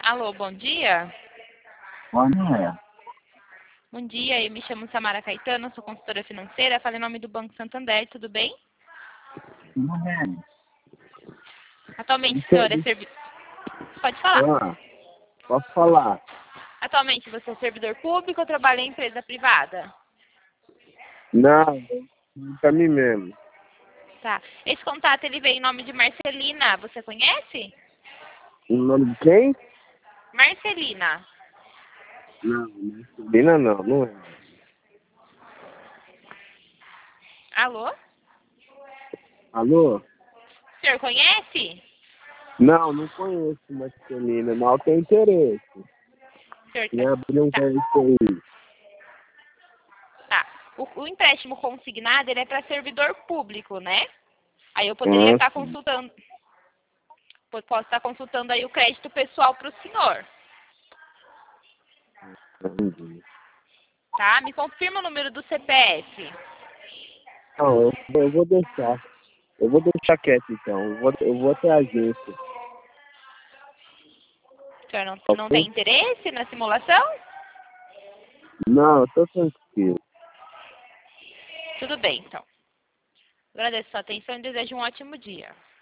Alô, bom dia. Bom dia. Bom dia, eu me chamo Samara Caetano, sou consultora financeira, falo em nome do Banco Santander, tudo bem? Tudo bem? Atualmente o senhor é servidor... Pode falar. Posso falar? Atualmente você é servidor público ou trabalha em empresa privada? Não, pra mim mesmo. Tá. Esse contato ele veio em nome de Marcelina, você conhece? O nome de quem? Marcelina. Não, Marcelina não é. Alô? Alô? O senhor conhece? Não conheço Marcelina, mal tem interesse. O senhor Queria abrir um tá. crédito aí. Tá. O empréstimo consignado ele é para servidor público, né? Aí eu poderia estar Sim. consultando, posso estar consultando aí o crédito pessoal para o senhor. Entendi. Tá? Me confirma o número do CPF. Não, eu vou deixar. Eu vou deixar quieto então. Eu vou até a agência. O senhor não tem Ok? interesse na simulação? Não, eu tô tranquilo. Tudo bem, então. Agradeço a sua atenção e desejo um ótimo dia.